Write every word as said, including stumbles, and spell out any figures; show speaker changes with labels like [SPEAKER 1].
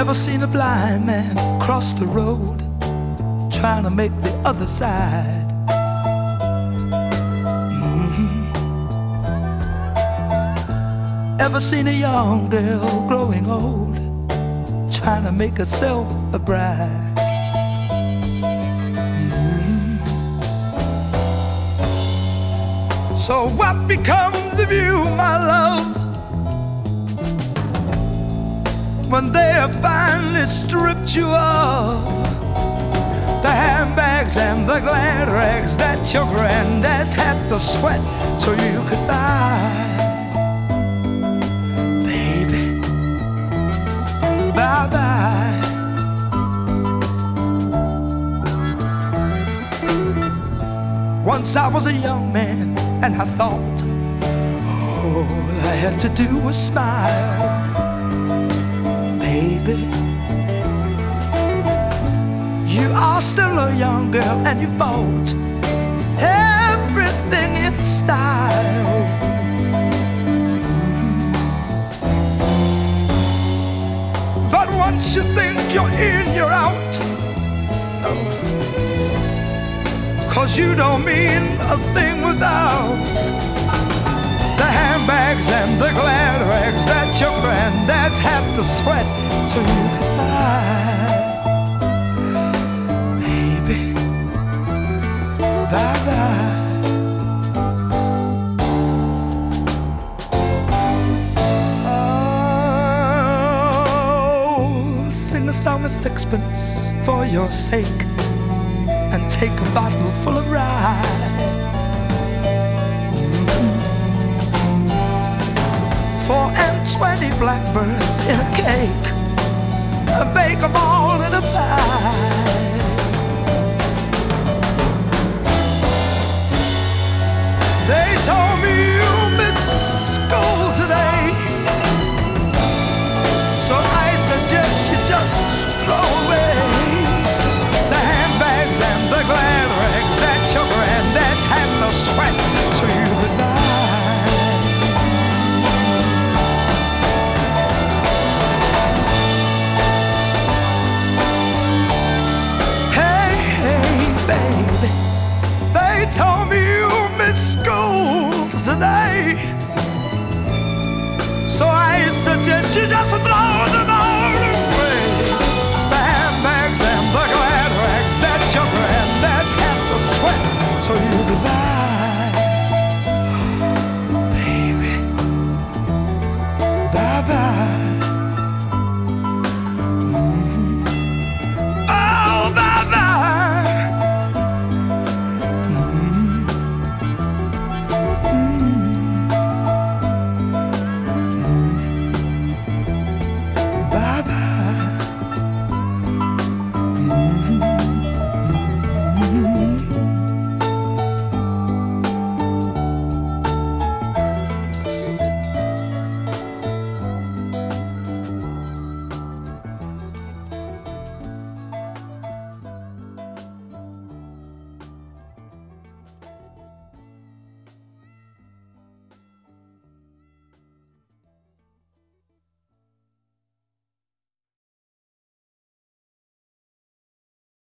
[SPEAKER 1] Ever seen a blind man cross the road trying to make the other side? Mm-hmm. Ever seen a young girl growing old trying to make herself a bride? Mm-hmm. So what becomes of you, my love, when they have finally stripped you of the handbags and the glad rags that your granddads had to sweat so you could buy? Baby, bye-bye. Once I was a young man and I thought all I had to do was smile. Baby, you are still a young girl and you bought everything in style. But once you think you're in, you're out. Oh. 'Cause you don't mean a thing without the handbags and the glad rags that your granddads had to sweat so you could buy. Baby, bye-bye. Oh, sing a song of sixpence for your sake and take a bottle full of rye. Four and twenty blackbirds in a cake, bake them all in a pie. They told me you missed school today, so I suggest you just throw away the handbags and the glad rags that your granddads had to sweat so you could buy. They told me you missed school today, so I suggest you just throw them